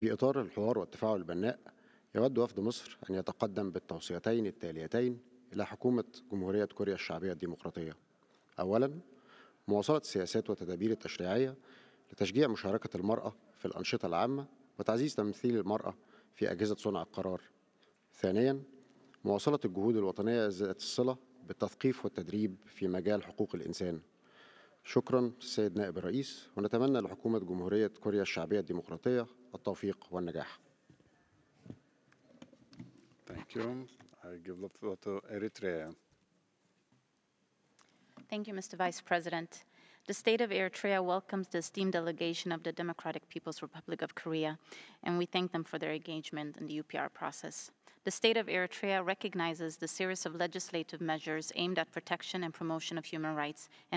في إطار الحوار والتفاعل البناء، يود وفد مصر أن يتقدم بالتوصيتين التاليتين إلى حكومة جمهورية كوريا الشعبية الديمقراطية. أولاً، مواصلة السياسات والتدابير التشريعية لتشجيع مشاركة المرأة في الأنشطة العامة وتعزيز تمثيل المرأة في أجهزة صنع القرار. ثانياً، مواصلة الجهود الوطنية ذات الصلة بالتثقيف والتدريب في مجال حقوق الإنسان. شكراً السيد نائب الرئيس، ونتمنى لحكومة جمهورية كوريا الشعبية الديمقراطية التوفيق والنجاح. Thank you. I give the floor to Eritrea. Thank you, Mr. Vice President. The state of Eritrea welcomes the esteemed delegation of the Democratic People's Republic of Korea, and we thank them for their engagement in the UPR process. The state of Eritrea recognizes the series of legislative measures aimed at protection and promotion of human rights and